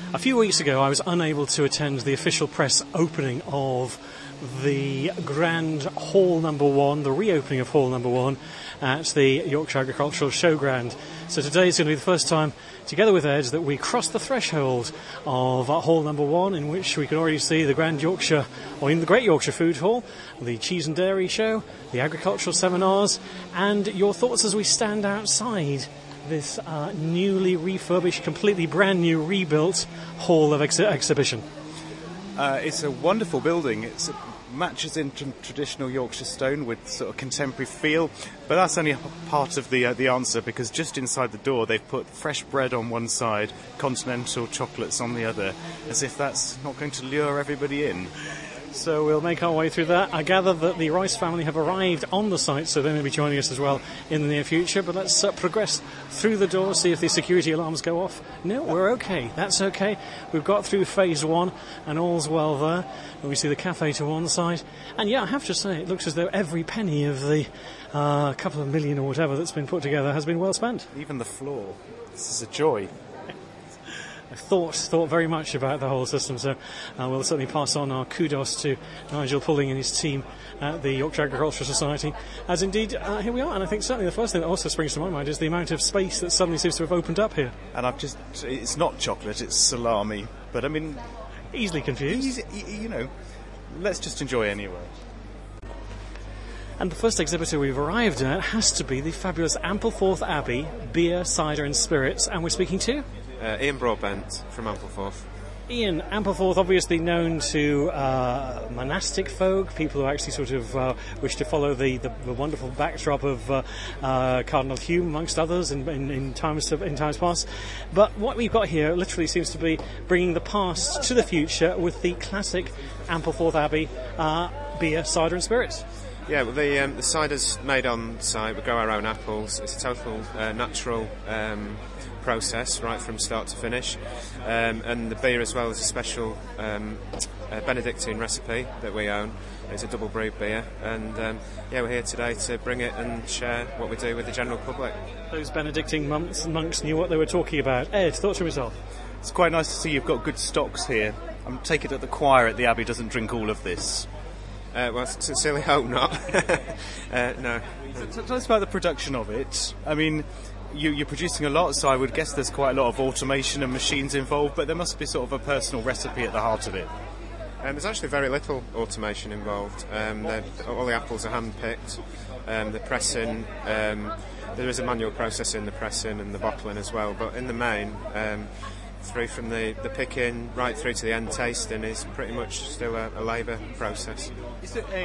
A few weeks ago, I was unable to attend the official press opening of the Grand Hall Number 1, the reopening of Hall Number 1 at the Yorkshire Agricultural Showground. So today is going to be the first time, together with Ed, that we cross the threshold of Hall Number 1, in which we can already see the Grand Yorkshire, or in the Great Yorkshire Food Hall, the Cheese and Dairy Show, the agricultural seminars, and your thoughts as we stand outside this newly refurbished, completely brand new, rebuilt hall of exhibition. It's a wonderful building. It matches in traditional Yorkshire stone with sort of contemporary feel, but that's only part of the answer, because just inside the door they've put fresh bread on one side, continental chocolates on the other, as if that's not going to lure everybody in. So we'll make our way through that. I gather that the Rice family have arrived on the site, so they may be joining us as well in the near future. But let's progress through the door, see if the security alarms go off. No, we're okay. That's okay. We've got through phase 1, and all's well there. And we see the cafe to one side. And yeah, I have to say, it looks as though every penny of the couple of million or whatever that's been put together has been well spent. Even the floor. This is a joy. I've thought very much about the whole system, so we'll certainly pass on our kudos to Nigel Pulling and his team at the Yorkshire Agricultural Society, as indeed here we are. And I think certainly the first thing that also springs to my mind is the amount of space that suddenly seems to have opened up here. And it's not chocolate, it's salami, but I mean... Easily confused. Let's just enjoy anyway. And the first exhibitor we've arrived at has to be the fabulous Ampleforth Abbey Beer, Cider and Spirits, and we're speaking to... Ian Broadbent from Ampleforth. Ian, Ampleforth obviously known to monastic folk, people who actually sort of wish to follow the wonderful backdrop of Cardinal Hume, amongst others, in times past. But what we've got here literally seems to be bringing the past to the future with the classic Ampleforth Abbey beer, cider and spirits. Yeah, well, the cider's made on site. We grow our own apples. It's a total natural process right from start to finish, and the beer as well is a special Benedictine recipe that we own. It's a double brewed beer, and we're here today to bring it and share what we do with the general public. Those Benedictine monks knew what they were talking about. Ed, thoughts from yourself? It's quite nice to see you've got good stocks here. I'm taking it that the choir at the Abbey doesn't drink all of this. Well, sincerely hope not. No. So tell us about the production of it. I mean, you're producing a lot, so I would guess there's quite a lot of automation and machines involved, but there must be sort of a personal recipe at the heart of it. There's actually very little automation involved. All the apples are hand-picked. The pressing, there is a manual process in the pressing and the bottling as well, but in the main, through from the picking right through to the end tasting is pretty much still a labour process. Is it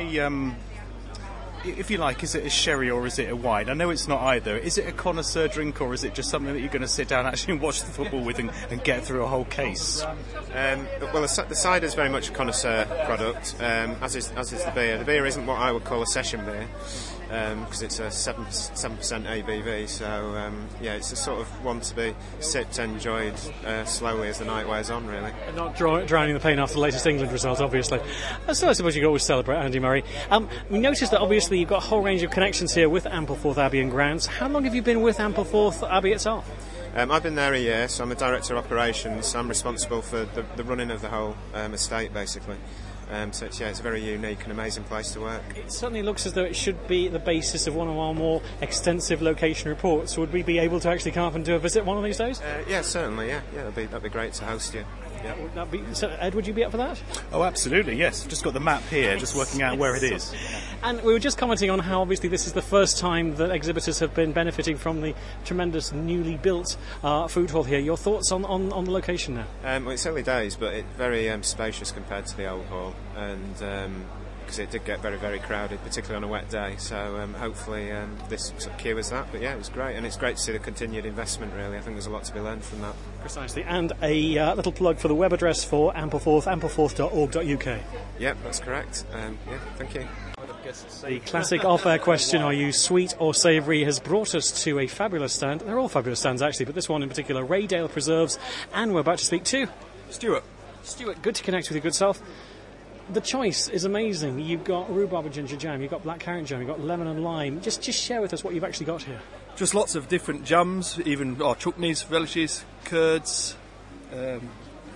if you like, is it a sherry or is it a wine? I know it's not either. Is it a connoisseur drink or is it just something that you're going to sit down actually and watch the football with and get through a whole case? Well, the cider is very much a connoisseur product, as is the beer. The beer isn't what I would call a session beer, because it's a 7% ABV, so it's a sort of one to be sipped, enjoyed slowly as the night wears on, really. And not drowning the pain after the latest England result, obviously. So I suppose you could always celebrate Andy Murray. We noticed that obviously you've got a whole range of connections here with Ampleforth Abbey and grounds. How long have you been with Ampleforth Abbey itself? I've been there a year, so I'm the Director of Operations. I'm responsible for the running of the whole estate, basically. So it's a very unique and amazing place to work. It certainly looks as though it should be the basis of one of our more extensive location reports. Would we be able to actually come up and do a visit one of these days? Yeah, certainly, yeah. That'd be great to host you. Yeah. So Ed, would you be up for that? Oh, absolutely, yes. I've just got the map here, just working out where it is. And we were just commenting on how obviously this is the first time that exhibitors have been benefiting from the tremendous newly built food hall here. Your thoughts on the location now? Well, it's early days, but it's very spacious compared to the old hall, and because it did get very, very crowded, particularly on a wet day. So hopefully this sort of cures that. But yeah, it was great, and it's great to see the continued investment, really. I think there's a lot to be learned from that. Precisely. And a little plug for the web address for Ampleforth, ampleforth.org.uk. Yep, that's correct. Thank you. The classic off-air question, are you sweet or savoury, has brought us to a fabulous stand. They're all fabulous stands, actually, but this one in particular, Raydale Preserves, and we're about to speak to... Stuart, good to connect with your good self. The choice is amazing. You've got rhubarb and ginger jam, you've got black currant jam, you've got lemon and lime. Just share with us what you've actually got here. Just lots of different jams, even chutneys, relishes, curds,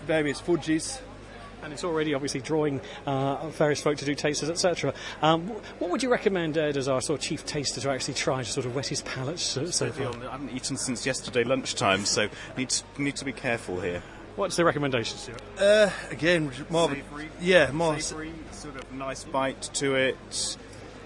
various fudges. And it's already obviously drawing various folk to do tasters, etc. What would you recommend, Ed, as our sort of chief taster, to actually try to sort of wet his palate so far? I haven't eaten since yesterday lunchtime, so need to be careful here. What's the recommendation, Stuart? Again, more Savoury? more Savoury, sort of nice bite to it.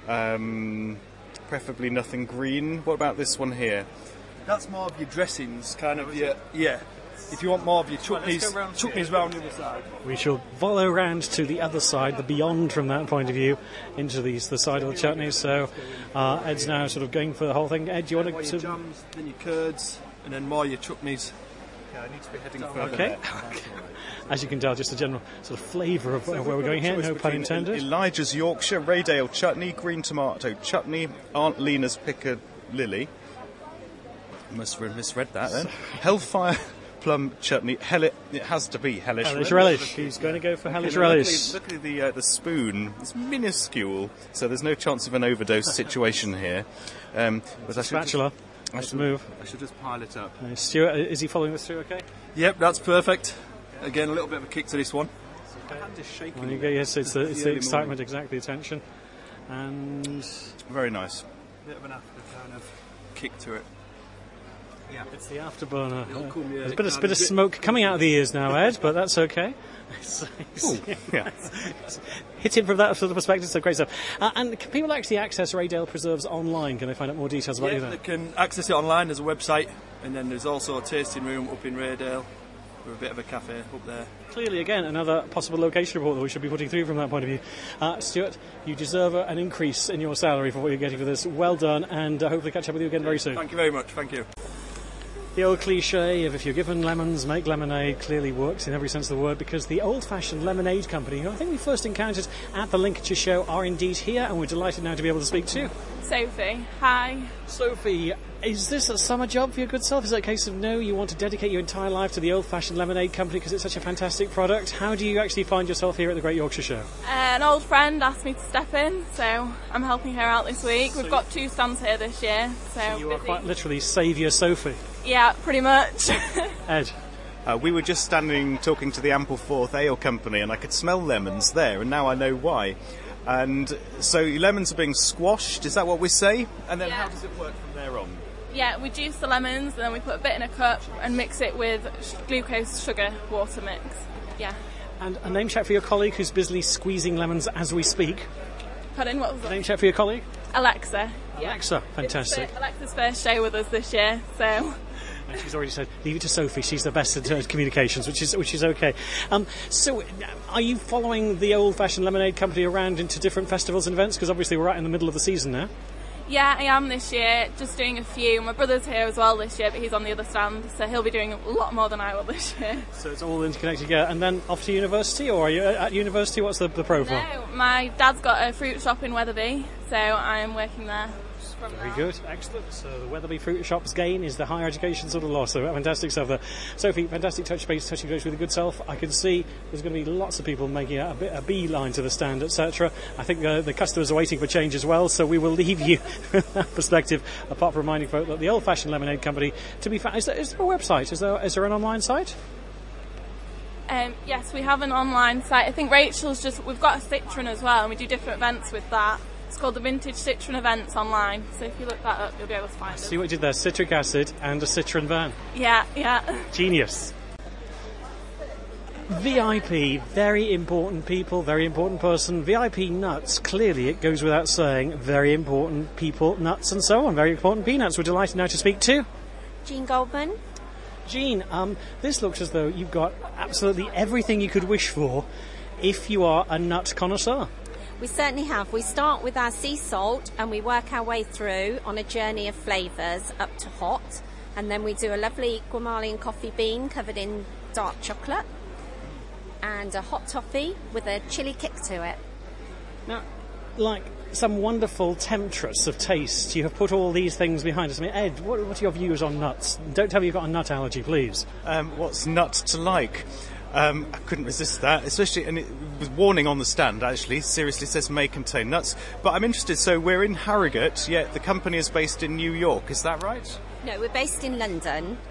Preferably nothing green. What about this one here? That's more of your dressings, kind of. Yeah. If you want more of your chutneys, round the other side. We shall follow round to the other side, the beyond from that point of view, into the side of the chutneys. So Ed's now sort of going for the whole thing. Ed, do you want to... Your jams, then your curds, and then more your chutneys. Yeah, I need to be heading further. Okay. As you can tell, just a general sort of flavour of where we're going here, no pun intended. Elijah's Yorkshire, Raydale chutney, green tomato chutney, Aunt Lena's Piccadilly. Must have misread that then. Hellfire plum chutney. It has to be hellish relish. He's going to go for hellish relish. Look at the spoon. It's minuscule, so there's no chance of an overdose situation here. Spatula. I should move. I should just pile it up. Stuart, is he following this through okay? Yep, that's perfect. Again, a little bit of a kick to this one. There you go, yes, it's the excitement, exactly, the tension. And... Very nice. Bit of an after kind of kick to it. Yeah, it's the afterburner. There's a bit of smoke coming out of the ears now, Ed, but that's okay. Yeah. Hit him from that sort of perspective, so great stuff. And can people actually access Raydale Preserves online? Can they find out more details about you there? They can access it online. There's a website, and then there's also a tasting room up in Raydale, with a bit of a cafe up there. Clearly, again, another possible location report that we should be putting through from that point of view. Stuart, you deserve an increase in your salary for what you're getting for this. Well done, and hopefully catch up with you again very soon. Thank you very much. Thank you. The old cliche of if you're given lemons, make lemonade clearly works in every sense of the word, because the old-fashioned lemonade company, who I think we first encountered at the Lincolnshire show, are indeed here, and we're delighted now to be able to speak to Sophie. Hi. Sophie, is this a summer job for your good self? Is it a case of no, you want to dedicate your entire life to the old-fashioned lemonade company because it's such a fantastic product? How do you actually find yourself here at the Great Yorkshire Show? An old friend asked me to step in, so I'm helping her out this week. We've got 2 stands here this year, so you are quite literally Saviour Sophie. Yeah, pretty much. Ed? We were just standing talking to the Ampleforth Ale Company, and I could smell lemons there, and now I know why. And so lemons are being squashed, is that what we say? And then how does it work from there on? Yeah, we juice the lemons, and then we put a bit in a cup and mix it with glucose sugar water mix. Yeah. And a name check for your colleague who's busily squeezing lemons as we speak. Pardon, what was that? Name check for your colleague? Alexa. Alexa, fantastic. It's Alexa's first show with us this year, so... And she's already said, leave it to Sophie, she's the best at communications, which is okay. So, are you following the old-fashioned lemonade company around into different festivals and events? Because obviously we're right in the middle of the season now. Yeah, I am this year, just doing a few. My brother's here as well this year, but he's on the other stand, so he'll be doing a lot more than I will this year. So it's all interconnected together. And then off to university, or are you at university? What's the profile? No, my dad's got a fruit shop in Wetherby, so I'm working there. Very good, excellent. So the Wetherby Fruit Shop's gain is the higher education sort of loss. So fantastic stuff there. Sophie, fantastic touching base with your good self. I can see there's going to be lots of people making a beeline to the stand, etc. I think the customers are waiting for change as well, so we will leave you from that perspective, apart from reminding folk that the old-fashioned lemonade company, to be fair, is there a website? Is there an online site? Yes, we have an online site. I think we've got a Citron as well, and we do different events with that. It's called the Vintage Citron Events online, so if you look that up, you'll be able to find it. See what you did there, citric acid and a Citroen van. Yeah. Genius. VIP, very important people, very important person. VIP nuts, clearly it goes without saying, very important people, nuts and so on, very important peanuts. We're delighted now to speak to Jean Goldman. Jean, this looks as though you've got absolutely everything you could wish for if you are a nut connoisseur. We certainly have. We start with our sea salt and we work our way through on a journey of flavours up to hot, and then we do a lovely Guatemalan coffee bean covered in dark chocolate and a hot toffee with a chili kick to it. Now, like some wonderful temptress of taste, you have put all these things behind us. I mean, Ed, what are your views on nuts? Don't tell me you've got a nut allergy, please. What's nut to like? I couldn't resist that, especially, and it was warning on the stand, actually, seriously says may contain nuts. But I'm interested, so we're in Harrogate, yet the company is based in New York, is that right? No, we're based in London.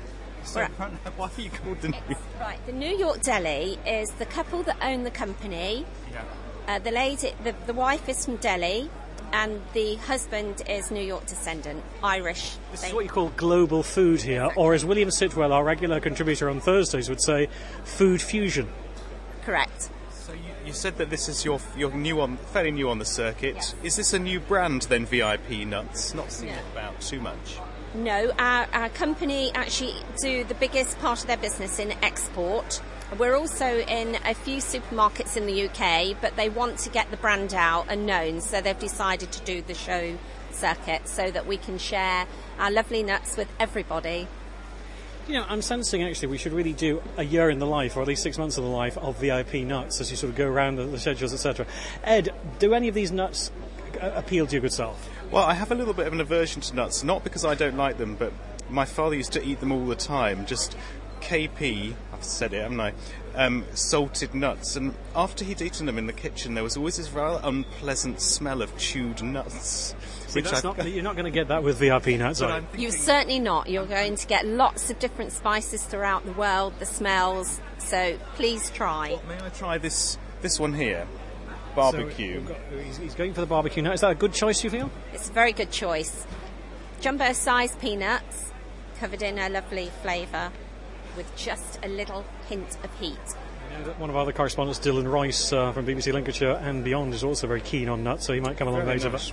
So why are you called the New? Right, the New York Deli is the couple that own the company. Yeah. The lady, the wife is from Delhi, and the husband is New York descendant, Irish. This is what you call global food here, or as William Sitwell, our regular contributor on Thursdays, would say, food fusion. Correct. So you said that this is your fairly new on the circuit. Yes. Is this a new brand then, VIP Nuts? Not seen it about too much. No, our company actually do the biggest part of their business in export. We're also in a few supermarkets in the UK, but they want to get the brand out and known, so they've decided to do the show circuit so that we can share our lovely nuts with everybody. You know, I'm sensing actually we should really do a year in the life, or at least 6 months of the life of VIP Nuts as you sort of go around the schedules, etc. Ed, do any of these nuts appeal to your good self? Well, I have a little bit of an aversion to nuts, not because I don't like them, but my father used to eat them all the time. Just KP, I've said it, haven't I? Salted nuts, and after he'd eaten them in the kitchen, there was always this rather unpleasant smell of chewed nuts. See, you're not going to get that with VIP Nuts, are you? You're certainly not. You're going to get lots of different spices throughout the world, the smells, so please try. May I try this one here? Barbecue. So he's going for the barbecue nut. Is that a good choice, you feel? It's a very good choice. Jumbo-sized peanuts, covered in a lovely flavour, with just a little hint of heat. One of our other correspondents, Dylan Rice from BBC Lincolnshire and beyond, is also very keen on nuts, so he might come along later. Nice.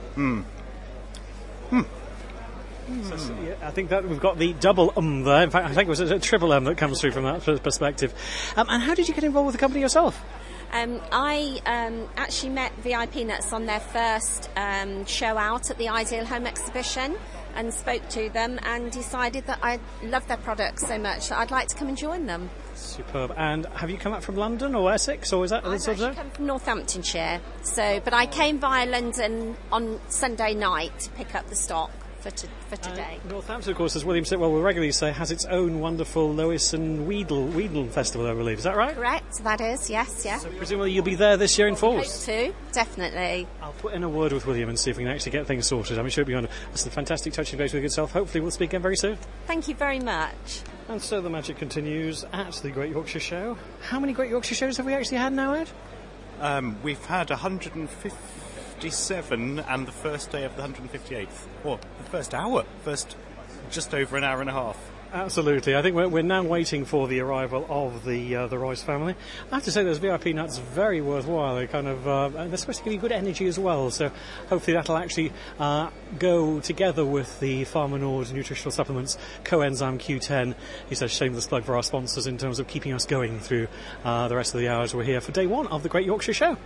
So, yeah, I think that we've got the double there. In fact, I think it was a triple that comes through from that perspective. And how did you get involved with the company yourself? I actually met VIP Nuts on their first show out at the Ideal Home Exhibition and spoke to them and decided that I loved their products so much that I'd like to come and join them. Superb. And have you come up from London or Essex, or is that I've actually come from Northamptonshire, but I came via London on Sunday night to pick up the stock for today. Northampton, of course, as William Sitwell will regularly say, has its own wonderful Lois and Weedle festival, I believe. Is that right? Correct, that is, yes. So presumably you'll be there this year in force? Hope to, definitely. I'll put in a word with William and see if we can actually get things sorted. I'm sure it'll be on. That's a fantastic touching base with your good self. Hopefully we'll speak again very soon. Thank you very much. And so the magic continues at the Great Yorkshire Show. How many Great Yorkshire Shows have we actually had now, Ed? We've had 157 and the first day of the 158th. Or the first hour. Just over an hour and a half. Absolutely. I think we're now waiting for the arrival of the Royce family. I have to say those VIP nuts very worthwhile. They kind of and they're supposed to give you good energy as well. So hopefully that'll actually go together with the Farmer Nord nutritional supplements Coenzyme Q10. He says shameless plug for our sponsors in terms of keeping us going through the rest of the hours we're here for day one of the Great Yorkshire Show.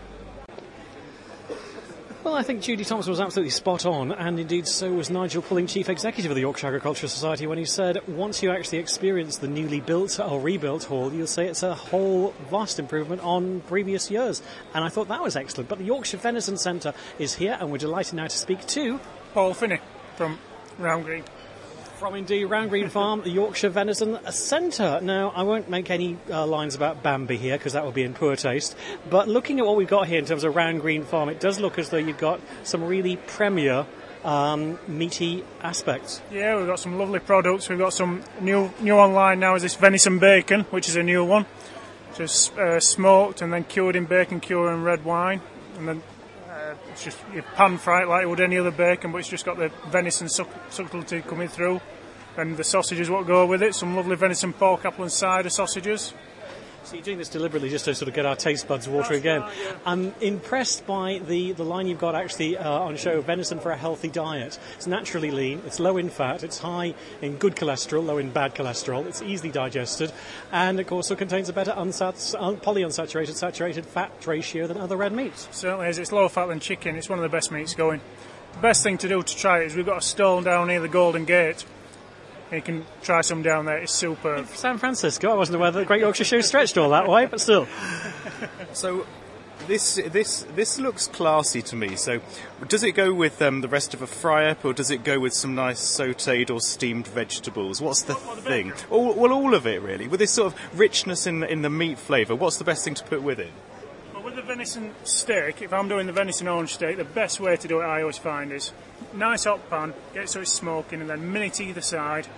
Well, I think Judy Thompson was absolutely spot on, and indeed so was Nigel Pulling, Chief Executive of the Yorkshire Agricultural Society, when he said once you actually experience the newly built or rebuilt hall, you'll say it's a whole vast improvement on previous years. And I thought that was excellent. But the Yorkshire Venison Centre is here, and we're delighted now to speak to Paul Finney from Round Green. From indeed Round Green Farm, the Yorkshire Venison Centre. Now, I won't make any lines about Bambi here because that will be in poor taste. But looking at what we've got here in terms of Round Green Farm, it does look as though you've got some really premier meaty aspects. Yeah, we've got some lovely products. We've got some new online now is this venison bacon, which is a new one. Just smoked and then cured in bacon cure and red wine. And then it's just you pan fry it like you would any other bacon, but it's just got the venison subtlety coming through. And the sausages what go with it, some lovely venison pork, apple and cider sausages. So you're doing this deliberately just to sort of get our taste buds watering again. Right, yeah. I'm impressed by the line you've got actually on show, venison for a healthy diet. It's naturally lean, it's low in fat, it's high in good cholesterol, low in bad cholesterol, it's easily digested, and of course it contains a better polyunsaturated saturated fat ratio than other red meats. Certainly is. It's lower fat than chicken. It's one of the best meats going. The best thing to do to try it is we've got a stall down near the Golden Gate. You can try some down there. It's superb. San Francisco. I wasn't aware that the Great Yorkshire Show stretched all that way, but still. So this looks classy to me. So does it go with the rest of a fry-up, or does it go with some nice sautéed or steamed vegetables? What's the thing? All of it, really. With this sort of richness in the meat flavour, what's the best thing to put with it? Well, with the venison steak, if I'm doing the venison orange steak, the best way to do it, I always find, is nice hot pan, get it so it's smoking, and then minute either side,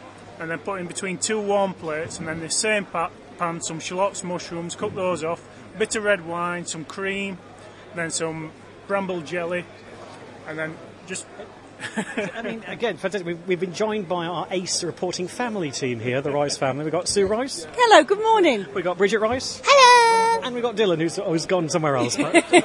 and then put in between 2 warm plates, and then the same pan some shallots, mushrooms, cook those off, a bit of red wine, some cream, then some bramble jelly, and then just... I mean, again, fantastic. We've been joined by our ACE reporting family team here, the Rice family. We've got Sue Rice. Hello, good morning. We've got Bridget Rice. Hello. And we've got Dylan, who's gone somewhere else.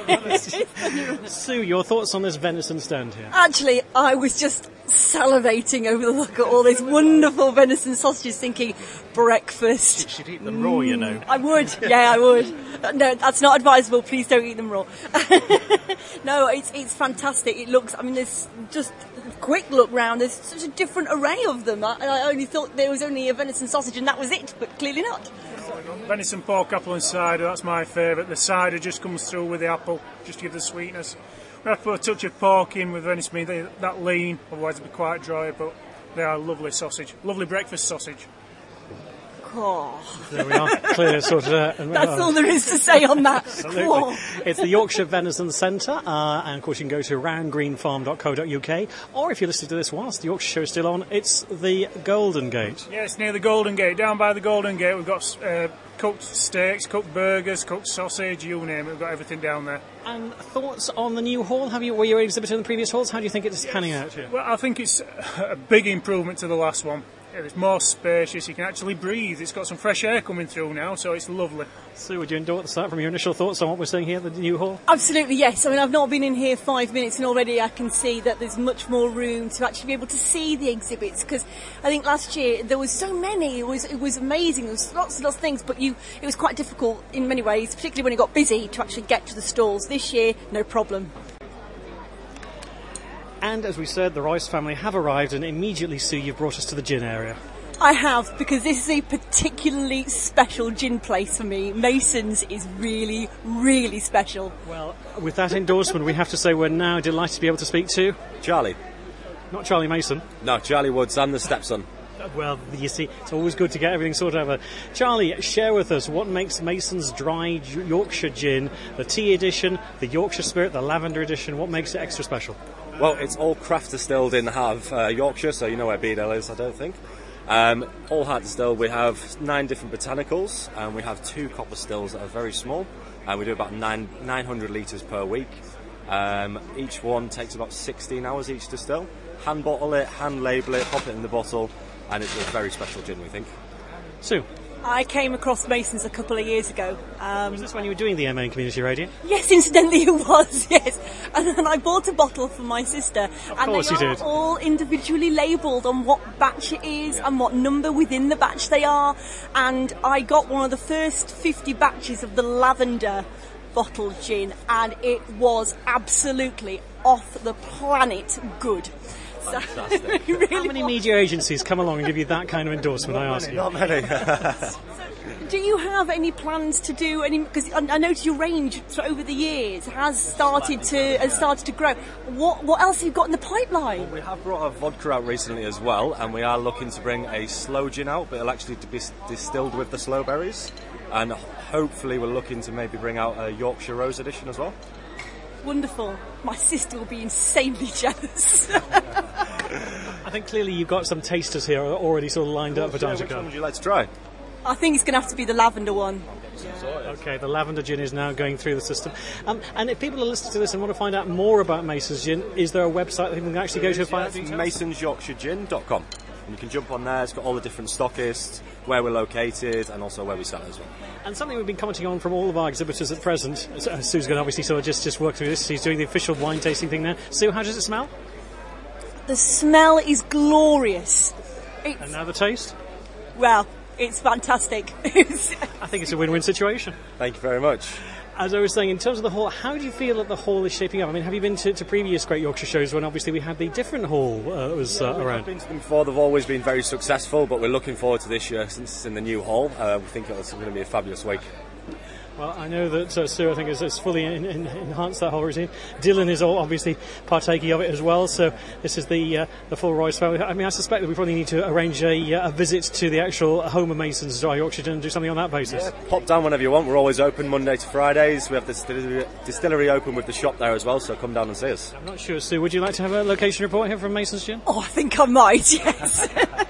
Sue, your thoughts on this venison stand here? Actually, I was just salivating over the look at all these wonderful venison sausages, thinking breakfast. She'd eat them raw, you know. I would, yeah, I would. No, that's not advisable. Please don't eat them raw. No, it's fantastic. It looks, I mean, there's just a quick look round. There's such a different array of them. I only thought there was only a venison sausage and that was it, but clearly not. Venison, pork, apple and cider, that's my favourite. The cider just comes through with the apple, just to give the sweetness. We have to put a touch of pork in with venison meat, that lean, otherwise it'd be quite dry, but they are lovely sausage. Lovely breakfast sausage. Oh. There we are, clearly sorted out. That's all there is to say on that. Absolutely. Oh. It's the Yorkshire Venison Centre, and of course you can go to roundgreenfarm.co.uk, or if you're listening to this whilst the Yorkshire Show is still on, it's the Golden Gate. Yeah, it's near the Golden Gate. Down by the Golden Gate we've got cooked steaks, cooked burgers, cooked sausage, you name it, we've got everything down there. And thoughts on the new hall? Were you exhibiting in the previous halls? How do you think it's panning out here? Well, I think it's a big improvement to the last one. It's more spacious, you can actually breathe. It's got some fresh air coming through now, so it's lovely. Sue, would you endorse that from your initial thoughts on what we're seeing here, the new hall? Absolutely, yes. I mean, I've not been in here 5 minutes and already I can see that there's much more room to actually be able to see the exhibits, because I think last year there was so many. It was amazing. There was lots of things, but it was quite difficult in many ways, particularly when it got busy, to actually get to the stalls. This year, no problem. And as we said, the Rice family have arrived, and immediately, Sue, you've brought us to the gin area. I have, because this is a particularly special gin place for me. Mason's is really, really special. Well, with that endorsement, we have to say we're now delighted to be able to speak to... Charlie. Not Charlie Mason. No, Charlie Woods. I'm the stepson. Well, you see, it's always good to get everything sorted out. Charlie, share with us what makes Mason's dried Yorkshire gin, the tea edition, the Yorkshire Spirit, the lavender edition, what makes it extra special? Well, it's all craft distilled in the heart of Yorkshire, so you know where Beedale is, I don't think. All heart distilled. We have 9 different botanicals, and we have 2 copper stills that are very small, and we do about 900 litres per week. Each one takes about 16 hours each to distill. Hand bottle it, hand label it, pop it in the bottle, and it's a very special gin, we think. Sue? I came across Mason's a couple of years ago. Was this when you were doing the MA in Community Radio? Yes, incidentally it was, yes. And then I bought a bottle for my sister. Of course you did. And they are all individually labelled on what batch it is and what number within the batch they are. And I got one of the first 50 batches of the lavender bottled gin, and it was absolutely off the planet good. Fantastic. Really How many media agencies come along and give you that kind of endorsement, I ask you? Not many. Do you have any plans to do any? Because I noticed your range over the years has started to grow. What else have you got in the pipeline? We have brought a vodka out recently as well, and we are looking to bring a slow gin out, but it'll actually be distilled with the slow berries. And hopefully we're looking to maybe bring out a Yorkshire Rose edition as well. Wonderful. My sister will be insanely jealous. I think clearly you've got some tasters here already sort of lined up for time to Which one come. would you like to try? I think it's going to have to be the lavender one. Okay, the lavender gin is now going through the system. And if people are listening to this and want to find out more about Mason's Gin, is there a website that people can actually go to find out details? MasonsYorkshireGin.com. And you can jump on there, it's got all the different stockists, where we're located, and also where we sell it as well. And something we've been commenting on from all of our exhibitors at present, Sue's going to obviously sort of just work through this, she's doing the official wine tasting thing now. Sue, how does it smell? The smell is glorious. And now the taste? Well, it's fantastic. I think it's a win-win situation. Thank you very much. As I was saying, in terms of the hall, how do you feel that the hall is shaping up? I mean, have you been to previous Great Yorkshire shows when obviously we had the different hall that was around? I've been to them before, they've always been very successful, but we're looking forward to this year since it's in the new hall. We think it's going to be a fabulous week. Well, I know that Sue, I think, has fully enhanced that whole routine. Dylan is all obviously partaking of it as well, so this is the full Rice family. I mean, I suspect that we probably need to arrange a visit to the actual home of Mason's Dry Yorkshire and do something on that basis. Yeah, pop down whenever you want. We're always open Monday to Fridays. We have the distillery open with the shop there as well, so come down and see us. I'm not sure, Sue, would you like to have a location report here from Mason's Gin? Oh, I think I might, yes.